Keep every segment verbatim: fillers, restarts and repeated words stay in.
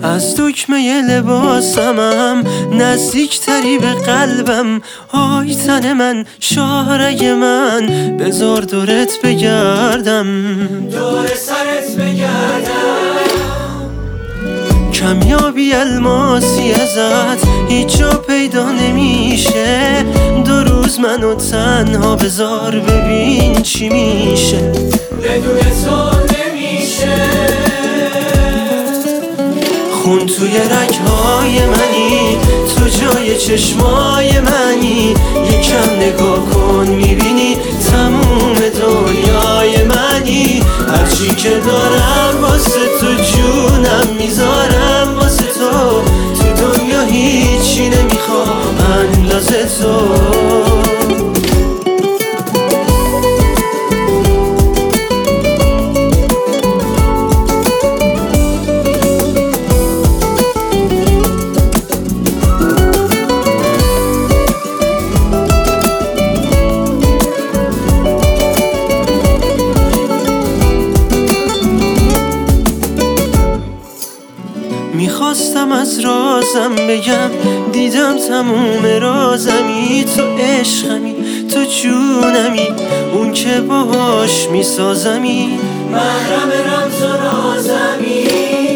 از دکمه لباسمم نزدیکتری به قلبم. آی تن من، شاهرگ من، بذار دورت بگردم، دور سرت بگردم. کمیابی الماسی ازت هیچ جا پیدا نمیشه. دو روز منو تنها بذار ببین چی میشه. بدون تو نمیشه. خون توی رگهای منی، تو جای چشمای منی. یکم نگاه کن میبینی تموم دنیای منی. هرچی که دارم واسه تو جونم میذارم واسه تو. تو دنیا هیچی نمیخوام اندازه تو. میخواستم از رازم بگم، دیدم تموم رازمی. تو عشقمی، تو جونمی، اون که باهاش میسازمی. محرم رمز و رازمی.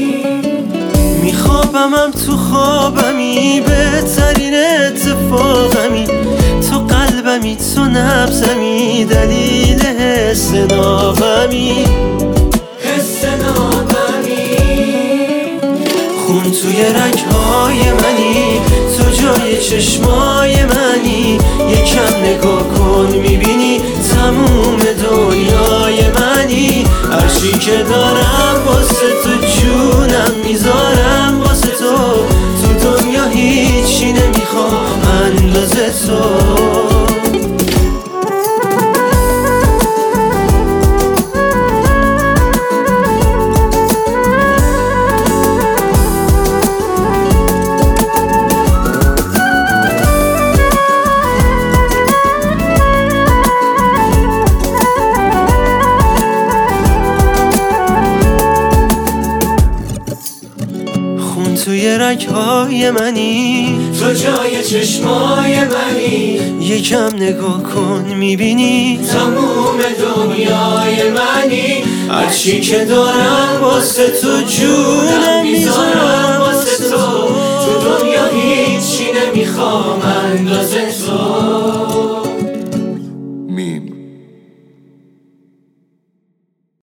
میخوابمم تو خوابمی، بهترین اتفاقمی. تو قلبمی، تو نبزمی، دلیل حس نابمی. حس نابمی. خون توی رگهای منی، تو جای چشمای منی. یکم نگاه کن میبینی تموم دنیای منی. هرچی که دارم واسه تو جونم میذارم واسه تو. تو دنیا هیچی نمیخوام اندازه تو. توی رگهای منی، تو جای چشمای منی. یکم نگاه کن میبینی تموم دنیای منی. هرچی که دارم واسه تو جونم میذارم واسه تو. تو دنیا هیچی نمیخوام اندازه تو.